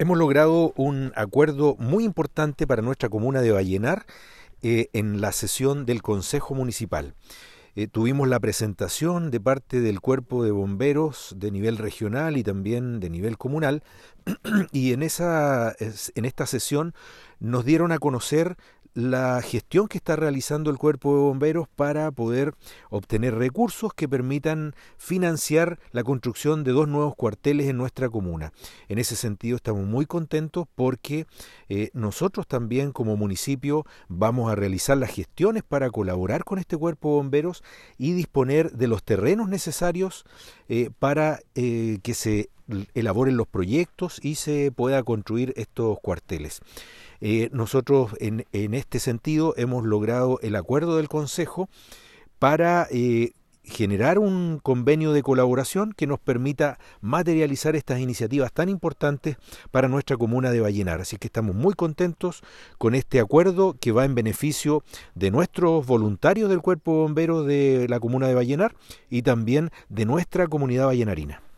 Hemos logrado un acuerdo muy importante para nuestra comuna de Vallenar en la sesión del Consejo Municipal. Tuvimos la presentación de parte del Cuerpo de Bomberos de nivel regional y también de nivel comunal y en esta sesión nos dieron a conocer la gestión que está realizando el Cuerpo de Bomberos para poder obtener recursos que permitan financiar la construcción de 2 nuevos cuarteles en nuestra comuna. En ese sentido estamos muy contentos porque nosotros también como municipio vamos a realizar las gestiones para colaborar con este Cuerpo de Bomberos y disponer de los terrenos necesarios para que se elaboren los proyectos y se pueda construir estos cuarteles. Nosotros en este sentido hemos logrado el acuerdo del Consejo para generar un convenio de colaboración que nos permita materializar estas iniciativas tan importantes para nuestra comuna de Vallenar. Así que estamos muy contentos con este acuerdo que va en beneficio de nuestros voluntarios del Cuerpo de Bomberos de la comuna de Vallenar y también de nuestra comunidad vallenarina.